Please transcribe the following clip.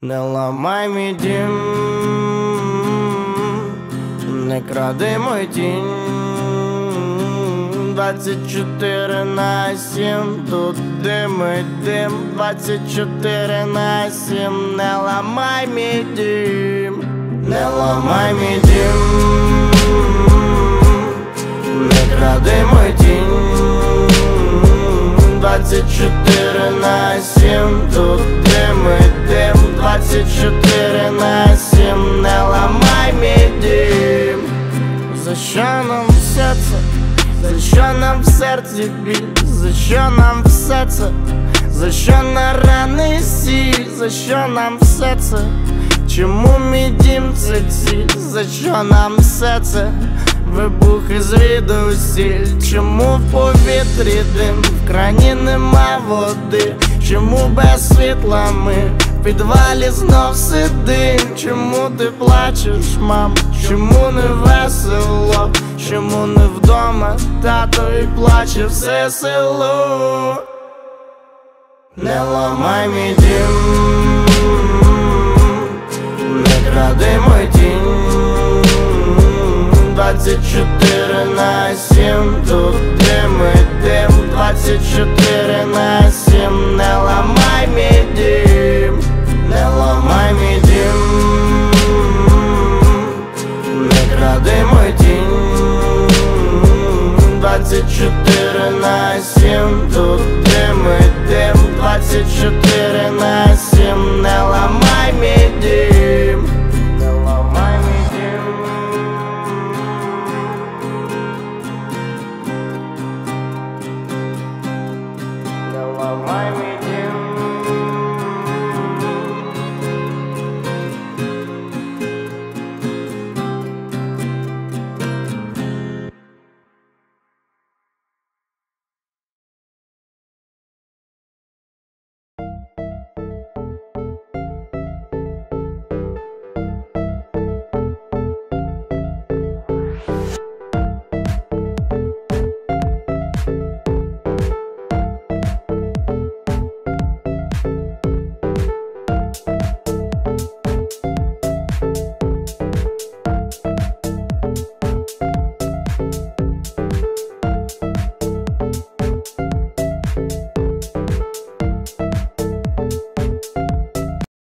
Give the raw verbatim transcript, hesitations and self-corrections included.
Не ламай мій дім, не кради мой тінь. Двадцять чотири на сім, тут димить дим. Двадцять чотири на сім, не ламай мій дім, не ламай мій дім, не кради мой тінь. Двадцять чотири на сім, тут димить дим. Двадцять чотири на сім, не ламай мій дім. За що нам все це? За що нам в серці біль? За що нам все це? За що на рани сіль? За що нам все це? Чому мій дім це ціль? За що нам все це? Вибухи звідусіль. Чому в повітрі дим? В крані нема води. Чому без світла ми в підвалі знов сидим? Чому ти плачеш, мам? Чому не весело? Чому не вдома? Тато і плаче все село. Не ламай мій дім, не кради мой тінь. Двадцять чотири на сім, тут димить дим. Двадцять чотири на сім, не ламай мій дім, не ламай мій дім, не кради мой тінь. Двадцять чотири на сім, тут